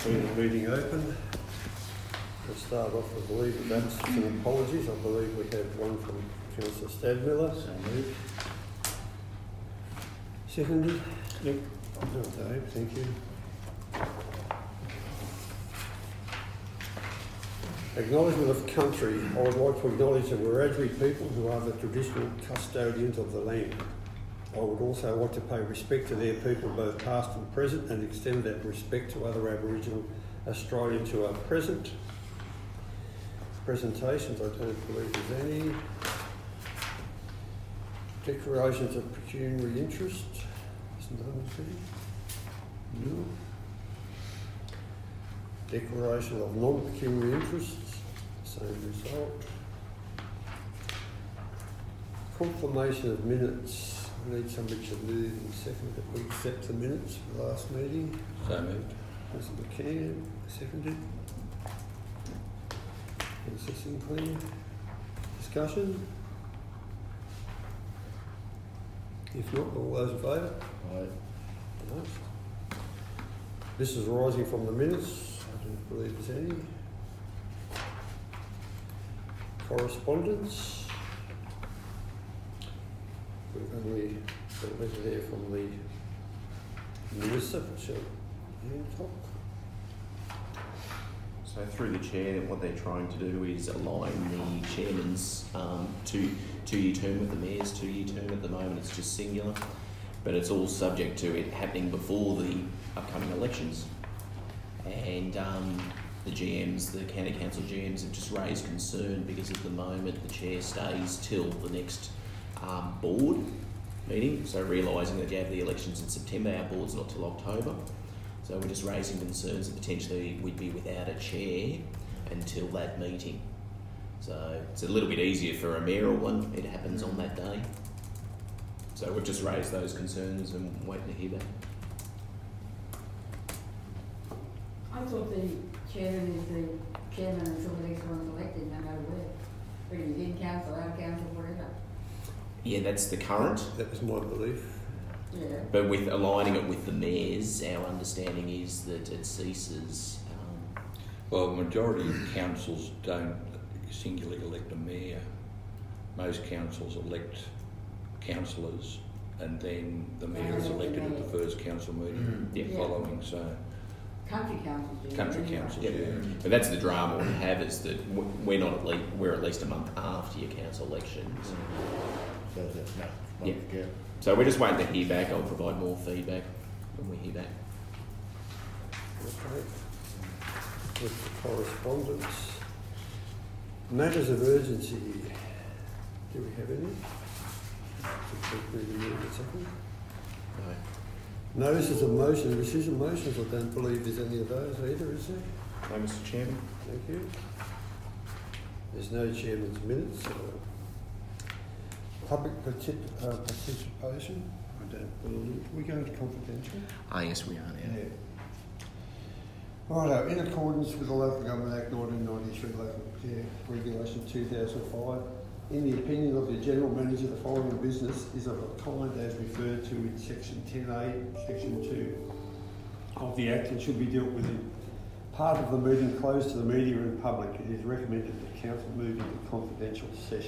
Declare the meeting open. We'll start off with leave of absence and apologies. I believe we have one from Councillor Stadmiller. So moved. Seconded? Yep. No, Dave, thank you. Acknowledgement of country. I would like to acknowledge the Wiradjuri people who are the traditional custodians of the land. I would also like to pay respect to their people, both past and present, and extend that respect to other Aboriginal Australians who are present. Presentations, I don't believe there's any. Declarations of pecuniary interest. Is none seen? No. Declaration of non-pecuniary interests. Same result. Confirmation of minutes. I need somebody to move and second that we accept the minutes for the last meeting. So moved. Councillor McCann, seconded. Councillor Sinclair. Discussion? If not, all those in favour? Aye. No. This is arising from the minutes. I don't believe there's any. Correspondence. We've only got a letter there from the Minister for Hancock. So through the chair, what they're trying to do is align the chairman's two-year term with the mayor's two-year term. At the moment it's just singular, but it's all subject to it happening before the upcoming elections. And the GMs, the county council GMs, have just raised concern because at the moment the chair stays till the next board meeting. So realising that you have the elections in September, our board's not till October. So we're just raising concerns that potentially we'd be without a chair until that meeting. So it's a little bit easier for a mayoral one, it happens on that day. So we've just raised those concerns and waiting to hear back. I thought the chairman is the chairman until the next one's elected, no matter where. Whether he's in council, out of council, whatever. Yeah, that's the current. That was my belief. Yeah. But with aligning it with the mayor's, our understanding is that it ceases. Well, the majority of councils don't singularly elect a mayor. Most councils elect councillors, and then the mayor is elected at the first council meeting following. So Country councils do. country councils, Yeah. But that's the drama we have, is that we're at least a month after your council elections. So that's not Yeah. yeah. So we're just waiting to hear back. I'll provide more feedback when we hear back. Okay. With the correspondence. Matters of urgency. Do we have any? No. Notices of motion, rescission motions. I don't believe there's any of those either, is there? No, Mr. Chairman. Thank you. There's no chairman's minutes. Public participation. I don't believe. We're going to confidential. Yes, we are now. Yeah. Righto, in accordance with the Local Government Act 1993, Local Care Regulation 2005, in the opinion of the General Manager, the following business is of a kind as referred to in Section 10A, Section 2 of the Act and should be dealt with in part of the meeting closed to the media and public. It is recommended that Council move into confidential session.